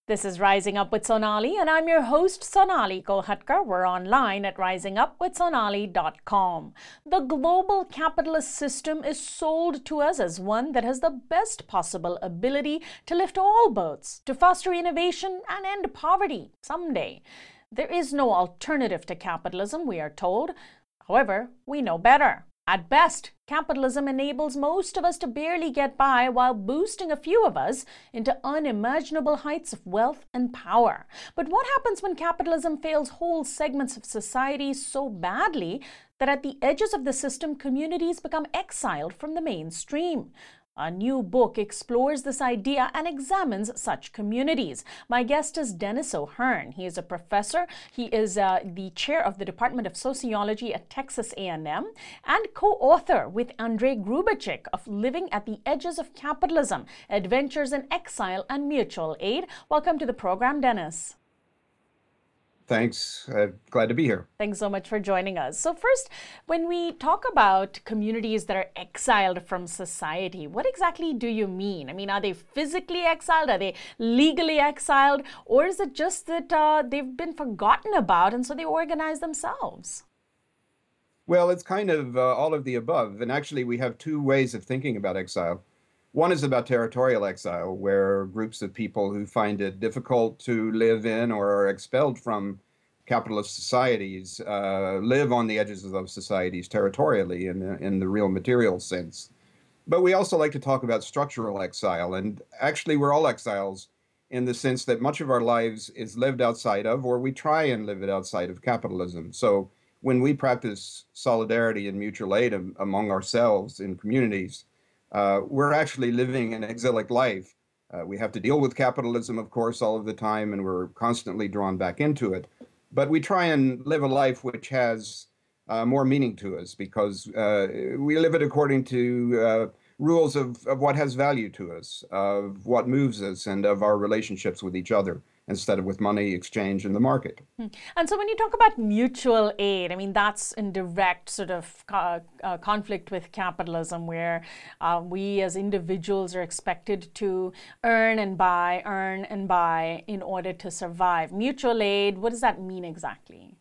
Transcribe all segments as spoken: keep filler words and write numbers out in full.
This is Rising Up with Sonali, and I'm your host, Sonali Kolhatkar. We're online at rising up with sonali dot com. The global capitalist system is sold to us as one that has the best possible ability to lift all boats, to foster innovation and end poverty someday. There is no alternative to capitalism, we are told. However, we know better. At best, capitalism enables most of us to barely get by while boosting a few of us into unimaginable heights of wealth and power. But what happens when capitalism fails whole segments of society so badly that at the edges of the system, communities become exiled from the mainstream? A new book explores this idea and examines such communities. My guest is Dennis O'Hearn. He is a professor. He is uh, the chair of the Department of Sociology at Texas A and M and co-author with Andrei Grubachik of Living at the Edges of Capitalism, Adventures in Exile and Mutual Aid. Welcome to the program, Dennis. Thanks. Uh, glad to be here. Thanks so much for joining us. So first, when we talk about communities that are exiled from society, what exactly do you mean? I mean, are they physically exiled? Are they legally exiled? Or is it just that uh, they've been forgotten about and so they organize themselves? Well, it's kind of uh, all of the above. And actually, we have two ways of thinking about exile. One is about territorial exile, where groups of people who find it difficult to live in or are expelled from capitalist societies uh, live on the edges of those societies territorially in, in the real material sense. But we also like to talk about structural exile. And actually, we're all exiles in the sense that much of our lives is lived outside of, or we try and live it outside of capitalism. So when we practice solidarity and mutual aid am- among ourselves in communities, Uh, we're actually living an exilic life. Uh, we have to deal with capitalism, of course, all of the time, and we're constantly drawn back into it. But we try and live a life which has uh, more meaning to us because uh, we live it according to uh, rules of, of what has value to us, of what moves us, and of our relationships with each other, instead of with money, exchange, and the market. And so when you talk about mutual aid, I mean, that's in direct sort of uh, uh, conflict with capitalism, where uh, we as individuals are expected to earn and buy, earn and buy in order to survive. Mutual aid, what does that mean exactly?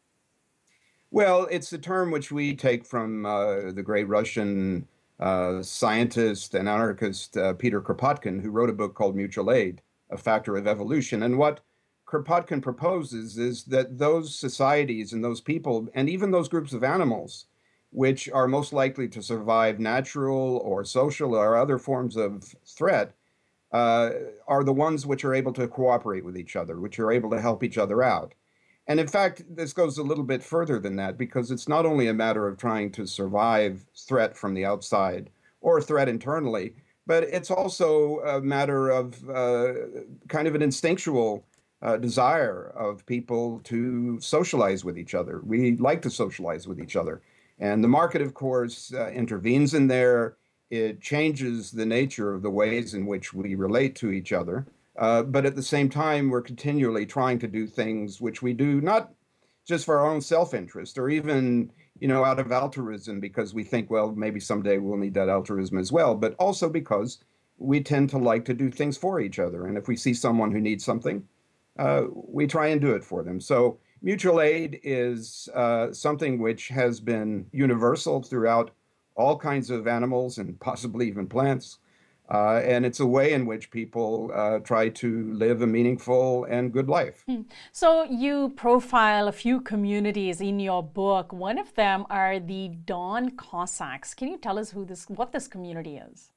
Well, it's a term which we take from uh, the great Russian uh, scientist and anarchist uh, Peter Kropotkin, who wrote a book called Mutual Aid, A Factor of Evolution. And what Kropotkin proposes is that those societies and those people, and even those groups of animals, which are most likely to survive natural or social or other forms of threat, uh, are the ones which are able to cooperate with each other, which are able to help each other out. And in fact, this goes a little bit further than that because it's not only a matter of trying to survive threat from the outside or threat internally, but it's also a matter of uh, kind of an instinctual uh, desire of people to socialize with each other. We like to socialize with each other. And the market, of course, uh, intervenes in there. It changes the nature of the ways in which we relate to each other. Uh, but at the same time, we're continually trying to do things which we do not just for our own self-interest or even, you know, out of altruism because we think, well, maybe someday we'll need that altruism as well, but also because we tend to like to do things for each other. And if we see someone who needs something, uh, we try and do it for them. So mutual aid is uh, something which has been universal throughout all kinds of animals and possibly even plants. Uh, and it's a way in which people uh, try to live a meaningful and good life. Hmm. So you profile a few communities in your book. One of them are the Don Cossacks. Can you tell us who this, what this community is?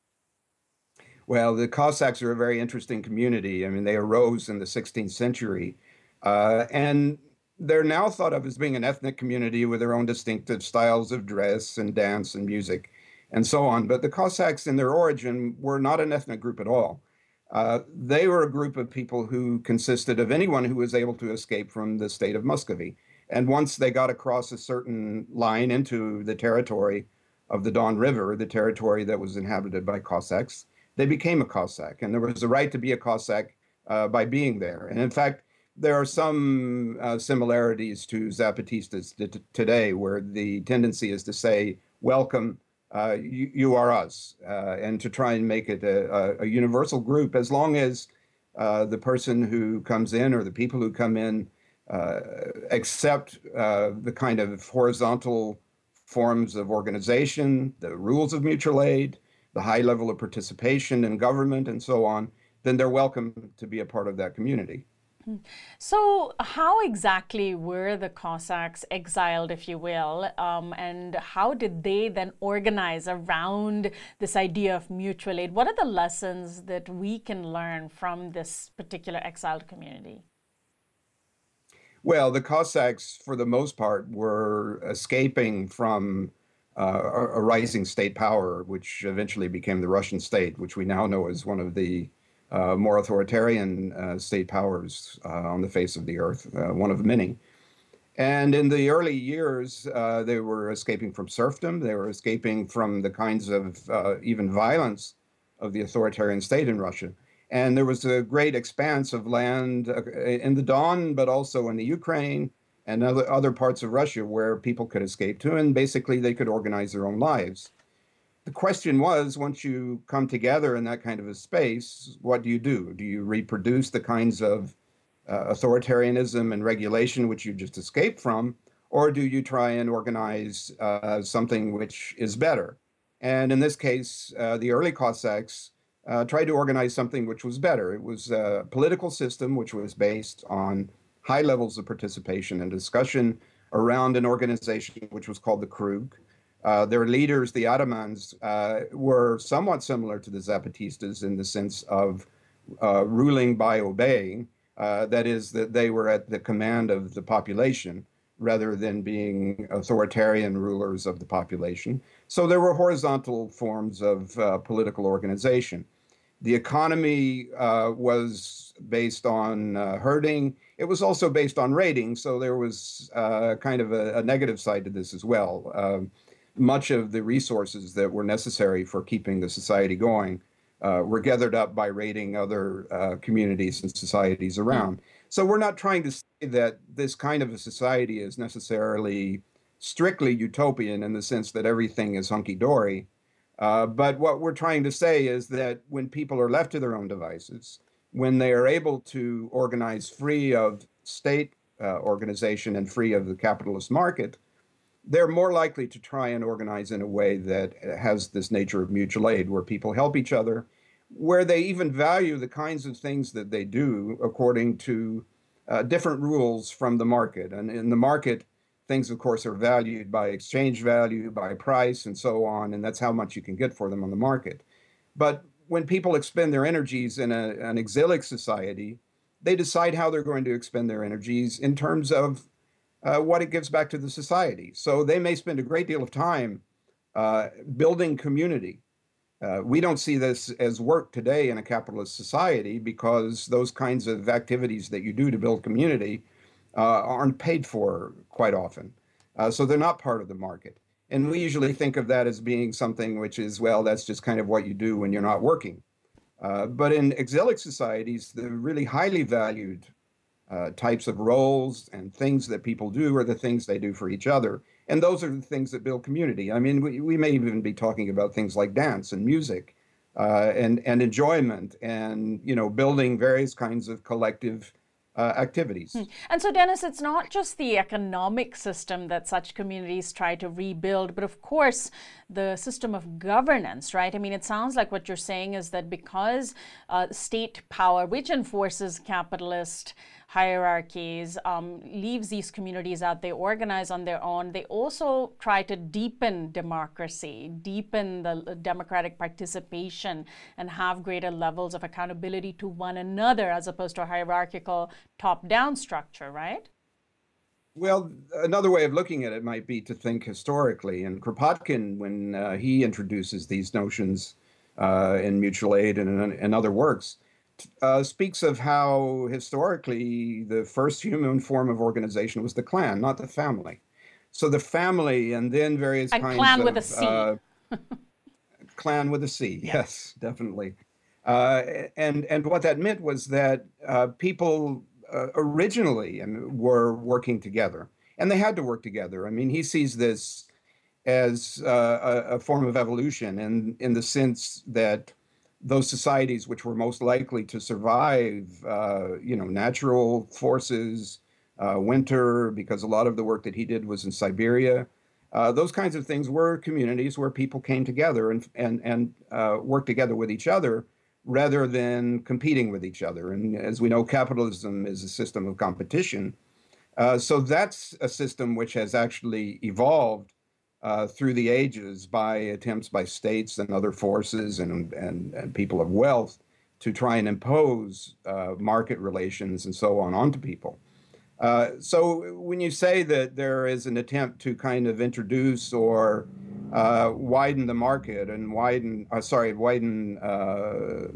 Well, the Cossacks are a very interesting community. I mean, they arose in the sixteenth century, uh, and they're now thought of as being an ethnic community with their own distinctive styles of dress and dance and music and so on. But the Cossacks, in their origin, were not an ethnic group at all. Uh, they were a group of people who consisted of anyone who was able to escape from the state of Muscovy. And once they got across a certain line into the territory of the Don River, the territory that was inhabited by Cossacks, they became a Cossack. And there was a right to be a Cossack uh, by being there. And in fact, there are some uh, similarities to Zapatistas t- today, where the tendency is to say, welcome, uh, you, you are us, uh, and to try and make it a, a, a universal group, as long as uh, the person who comes in or the people who come in uh, accept uh, the kind of horizontal forms of organization, the rules of mutual aid, the high level of participation in government, and so on, then they're welcome to be a part of that community. So, how exactly were the Cossacks exiled, if you will, um, and how did they then organize around this idea of mutual aid? What are the lessons that we can learn from this particular exiled community? Well, the Cossacks, for the most part, were escaping from uh, a, a rising state power, which eventually became the Russian state, which we now know is one of the uh, more authoritarian uh, state powers uh, on the face of the earth, uh, one of many. And in the early years, uh, they were escaping from serfdom. They were escaping from the kinds of uh, even violence of the authoritarian state in Russia. And there was a great expanse of land uh, in the Don, but also in the Ukraine and other, other parts of Russia where people could escape to, and basically they could organize their own lives. The question was, once you come together in that kind of a space, what do you do? Do you reproduce the kinds of uh, authoritarianism and regulation which you just escaped from, or do you try and organize uh, something which is better? And in this case, uh, the early Cossacks uh, tried to organize something which was better. It was a political system which was based on high levels of participation and discussion around an organization which was called the Krug. Uh, their leaders, the Atamans, uh, were somewhat similar to the Zapatistas in the sense of uh, ruling by obeying. Uh, that is, that they were at the command of the population rather than being authoritarian rulers of the population. So there were horizontal forms of uh, political organization. The economy uh, was based on uh, herding. It was also based on raiding, so there was uh, kind of a, a negative side to this as well. Uh, much of the resources that were necessary for keeping the society going uh, were gathered up by raiding other uh, communities and societies around. Mm. So we're not trying to say that this kind of a society is necessarily strictly utopian in the sense that everything is hunky-dory. Uh, but what we're trying to say is that when people are left to their own devices, when they are able to organize free of state uh, organization and free of the capitalist market, they're more likely to try and organize in a way that has this nature of mutual aid, where people help each other, where they even value the kinds of things that they do according to uh, different rules from the market. And in the market, things, of course, are valued by exchange value, by price, and so on, and that's how much you can get for them on the market. But when people expend their energies in a, an exilic society, they decide how they're going to expend their energies in terms of uh, what it gives back to the society. So they may spend a great deal of time uh, building community. Uh, we don't see this as work today in a capitalist society because those kinds of activities that you do to build community uh, aren't paid for quite often. Uh, so they're not part of the market. And we usually think of that as being something which is, well, that's just kind of what you do when you're not working. Uh, but in exilic societies, the really highly valued uh, types of roles and things that people do are the things they do for each other. And those are the things that build community. I mean, we, we may even be talking about things like dance and music uh, and, and enjoyment and, you know, building various kinds of collective Uh, activities. Hmm. And so, Dennis, it's not just the economic system that such communities try to rebuild, but of course, the system of governance, right? I mean, it sounds like what you're saying is that because uh, state power, which enforces capitalist hierarchies, um, leaves these communities out, they organize on their own. They also try to deepen democracy, deepen the democratic participation, and have greater levels of accountability to one another as opposed to a hierarchical top-down structure, right? Well, another way of looking at it might be to think historically. And Kropotkin, when uh, he introduces these notions uh, in mutual aid and in other works, uh, speaks of how historically the first human form of organization was the clan, not the family. So the family and then various and kinds clan of... with a C. Uh, clan with a C, yeah. Yes, definitely. Uh, and, and what that meant was that uh, people uh, originally were working together, and they had to work together. I mean, he sees this as uh, a, a form of evolution in, in the sense that those societies which were most likely to survive, uh, you know, natural forces, uh, winter, because a lot of the work that he did was in Siberia. Uh, those kinds of things were communities where people came together and and and uh, worked together with each other rather than competing with each other. And as we know, capitalism is a system of competition. Uh, so that's a system which has actually evolved uh, through the ages by attempts by states and other forces and, and, and people of wealth to try and impose uh, market relations and so on onto people. Uh, so when you say that there is an attempt to kind of introduce or uh, widen the market and widen, uh, sorry, widen uh,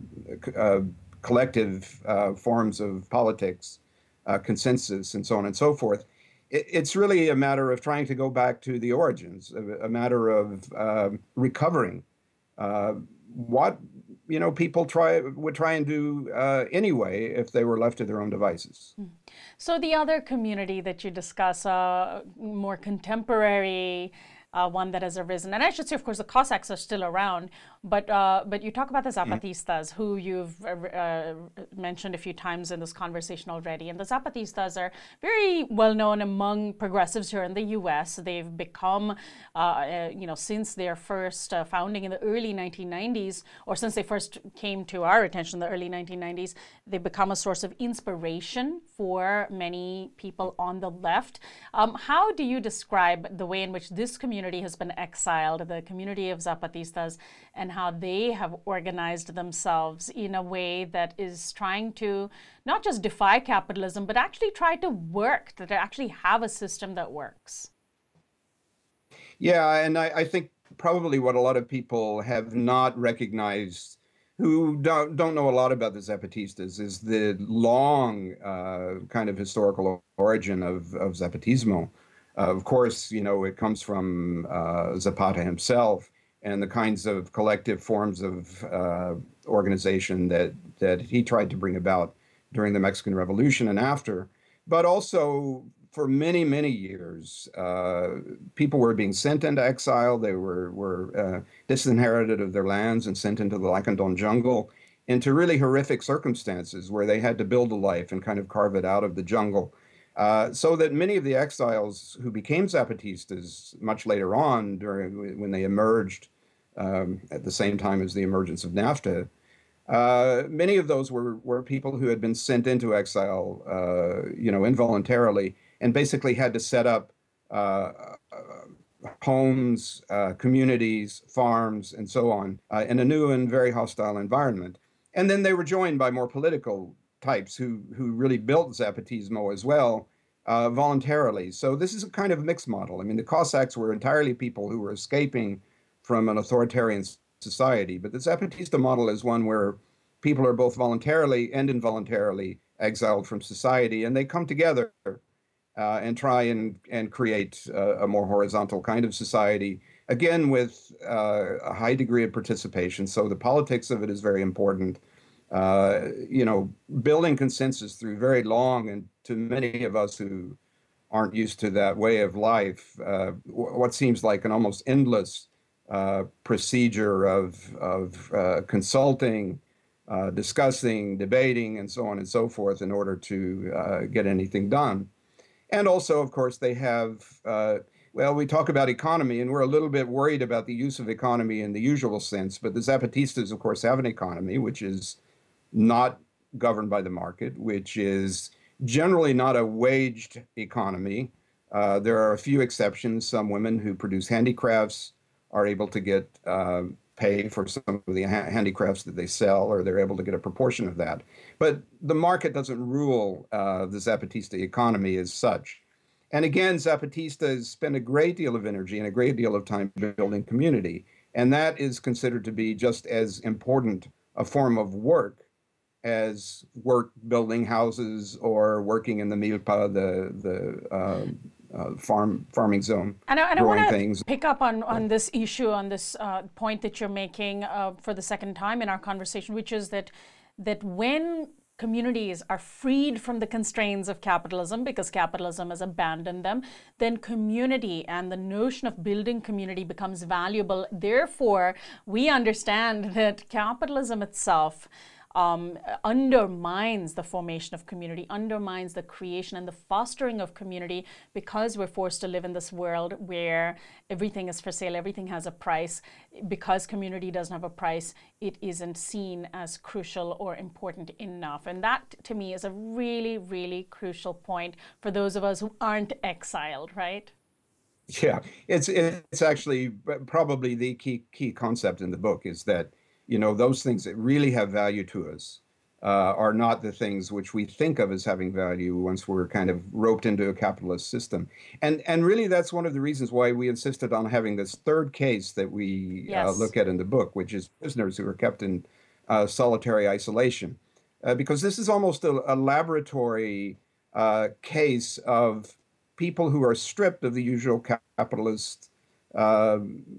uh, collective uh, forms of politics, uh, consensus, and so on and so forth, it, it's really a matter of trying to go back to the origins, a, a matter of uh, recovering uh, what you know people try would try and do uh, anyway if they were left to their own devices. So the other community that you discuss, uh, more contemporary uh, one that has arisen, and I should say, of course, the Cossacks are still around, but uh, but you talk about the Zapatistas, who you've uh, mentioned a few times in this conversation already. And the Zapatistas are very well known among progressives here in the U S. They've become, uh, uh, you know, since their first uh, founding in the early nineteen nineties, or since they first came to our attention in the early nineteen nineties, they've become a source of inspiration for many people on the left. Um, how do you describe the way in which this community has been exiled, the community of Zapatistas, and how they have organized themselves in a way that is trying to not just defy capitalism, but actually try to work, to actually have a system that works? Yeah, and I, I think probably what a lot of people have not recognized, who don't don't know a lot about the Zapatistas, is the long uh, kind of historical origin of, of Zapatismo. Uh, of course, you know, it comes from uh, Zapata himself and the kinds of collective forms of uh, organization that that he tried to bring about during the Mexican Revolution and after. But also, for many, many years, uh, people were being sent into exile. They were, were uh, disinherited of their lands and sent into the Lacandon jungle into really horrific circumstances where they had to build a life and kind of carve it out of the jungle. Uh, so that many of the exiles who became Zapatistas much later on, during when they emerged um, at the same time as the emergence of NAFTA, uh, many of those were, were people who had been sent into exile, uh, you know, involuntarily, and basically had to set up uh, uh, homes, uh, communities, farms, and so on uh, in a new and very hostile environment. And then they were joined by more political types who who really built Zapatismo as well, uh, voluntarily. So this is a kind of mixed model. I mean, the Cossacks were entirely people who were escaping from an authoritarian society, but the Zapatista model is one where people are both voluntarily and involuntarily exiled from society, and they come together uh, and try and and create uh, a more horizontal kind of society, again with uh, a high degree of participation. So the politics of it is very important. Uh, you know, building consensus through very long, and to many of us who aren't used to that way of life, uh, what seems like an almost endless uh, procedure of, of uh, consulting, uh, discussing, debating, and so on and so forth in order to uh, get anything done. And also, of course, they have, uh, well, we talk about economy, and we're a little bit worried about the use of economy in the usual sense, but the Zapatistas, of course, have an economy which is not governed by the market, which is generally not a waged economy. Uh, there are a few exceptions. Some women who produce handicrafts are able to get uh, pay for some of the ha- handicrafts that they sell, or they're able to get a proportion of that. But the market doesn't rule uh, the Zapatista economy as such. And again, Zapatistas spend a great deal of energy and a great deal of time building community. And that is considered to be just as important a form of work as work building houses or working in the milpa, the the uh, uh, farm farming zone, and I, and growing I want things. to pick up on, on this issue, on this uh, point that you're making uh, for the second time in our conversation, which is that that when communities are freed from the constraints of capitalism because capitalism has abandoned them, then community and the notion of building community becomes valuable. Therefore, we understand that capitalism itself Um, undermines the formation of community, undermines the creation and the fostering of community, because we're forced to live in this world where everything is for sale, everything has a price. Because community doesn't have a price, it isn't seen as crucial or important enough. And that, to me, is a really, really crucial point for those of us who aren't exiled, right? Yeah, it's it's actually probably the key key concept in the book is that, you know, those things that really have value to us uh, are not the things which we think of as having value once we're kind of roped into a capitalist system. And and really, that's one of the reasons why we insisted on having this third case that we Yes. uh, look at in the book, which is prisoners who are kept in uh, solitary isolation. Uh, because this is almost a, a laboratory uh, case of people who are stripped of the usual capitalist, uh,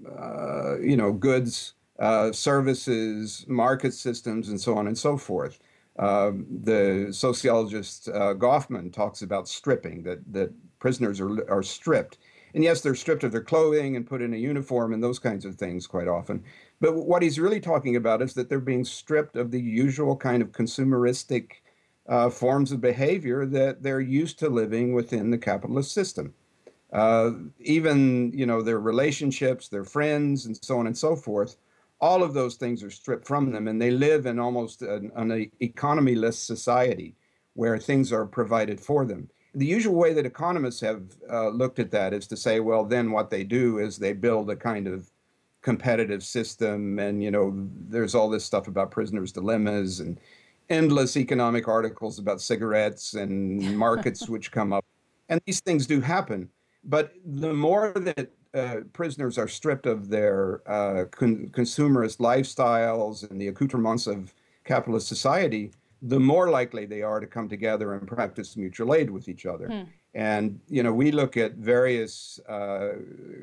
uh, you know, goods, Uh, services, market systems, and so on and so forth. Uh, the sociologist uh, Goffman talks about stripping, that that prisoners are are stripped. And yes, they're stripped of their clothing and put in a uniform and those kinds of things quite often. But what he's really talking about is that they're being stripped of the usual kind of consumeristic uh, forms of behavior that they're used to living within the capitalist system. Uh, even, you know, their relationships, their friends, and so on and so forth. All of those things are stripped from them, and they live in almost an, an economy-less society where things are provided for them. The usual way that economists have uh, looked at that is to say, well, then what they do is they build a kind of competitive system, and, you know, there's all this stuff about prisoners' dilemmas and endless economic articles about cigarettes and markets which come up. And these things do happen. But the more that Uh, prisoners are stripped of their uh, con consumerist lifestyles and the accoutrements of capitalist society, the more likely they are to come together and practice mutual aid with each other. Hmm. And, you know, we look at various uh,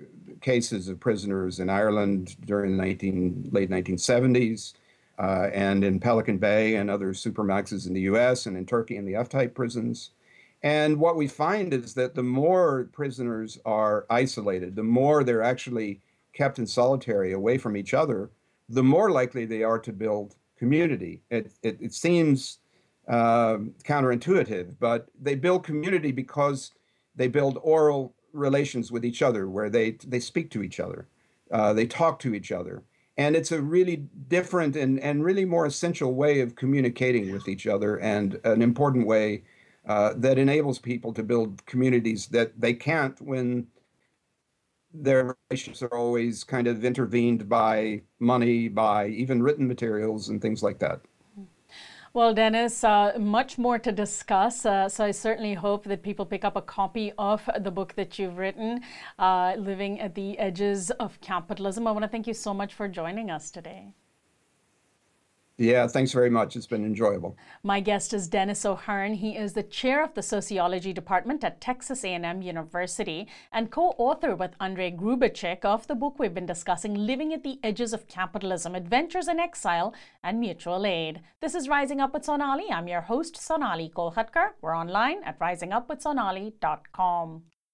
cases of prisoners in Ireland during the nineteen, late nineteen seventies, uh, and in Pelican Bay and other supermaxes in the U S and in Turkey in the F-type prisons. And what we find is that the more prisoners are isolated, the more they're actually kept in solitary away from each other, the more likely they are to build community. It, it, it seems uh, counterintuitive, but they build community because they build oral relations with each other, where they, they speak to each other, uh, they talk to each other. And it's a really different and, and really more essential way of communicating with each other, and an important way Uh, that enables people to build communities that they can't when their relationships are always kind of intervened by money, by even written materials and things like that. Well, Dennis, uh, much more to discuss. Uh, so I certainly hope that people pick up a copy of the book that you've written, uh, Living at the Edges of Capitalism. I want to thank you so much for joining us today. Yeah, thanks very much. It's been enjoyable. My guest is Dennis O'Hearn. He is the chair of the Sociology Department at Texas A and M University and co-author with Andrei Grubacek of the book we've been discussing, Living at the Edges of Capitalism, Adventures in Exile and Mutual Aid. This is Rising Up with Sonali. I'm your host, Sonali Kolhatkar. We're online at rising up with sonali dot com.